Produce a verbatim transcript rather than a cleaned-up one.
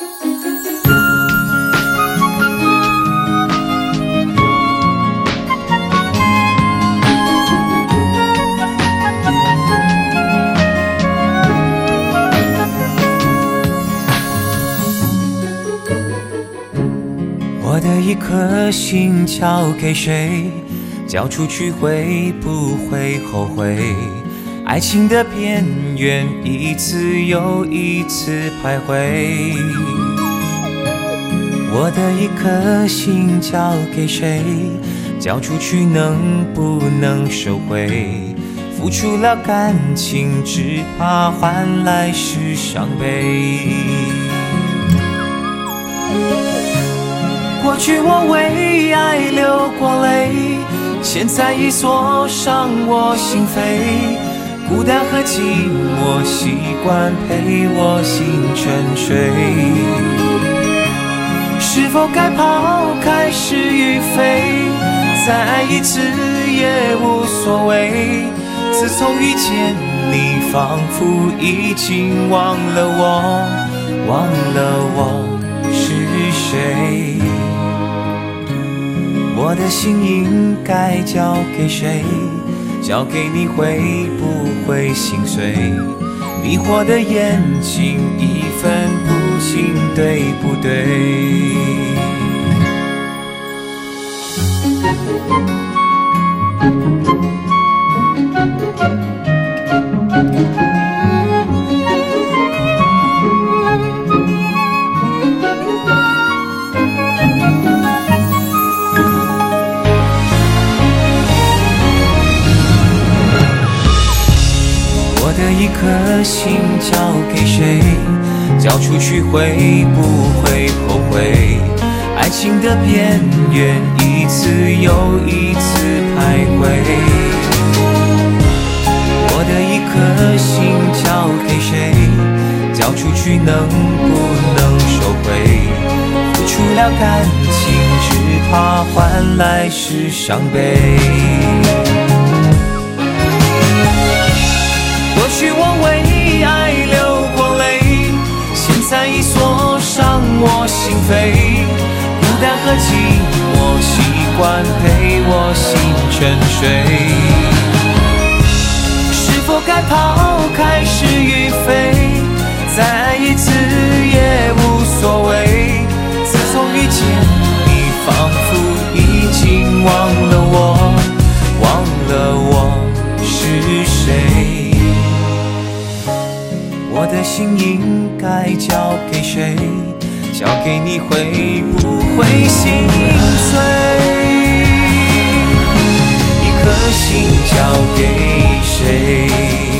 我的一颗心交给谁？交出去会不会后悔？爱情的边缘一次又一次徘徊。我的一颗心交给谁？交出去能不能收回？付出了感情，只怕换来是伤悲。过去我为爱流过泪，现在已锁上我心扉。孤单和寂寞习惯陪我心沉睡。是否该抛开是与非？再爱一次也无所谓。自从遇见你，仿佛已经忘了我，忘了我是谁。我的心应该交给谁？交给你会不会心碎？迷惑的眼睛已分不清对不对。我的一颗心交给谁？交出去会不会后悔？爱情的边缘一次又一次徘徊。我的一颗心交给谁？交出去能不能收回？付出了感情，只怕换来是伤悲。过去我为爱流过泪，现在已锁上我心扉。孤单和寂寞习惯陪我心沉睡。是否该抛开是与非？再爱一次也无所谓。自从遇见你，仿佛已经忘了我，忘了我是谁。我的心应该交给谁？交给你会不会心碎？一颗心交给谁？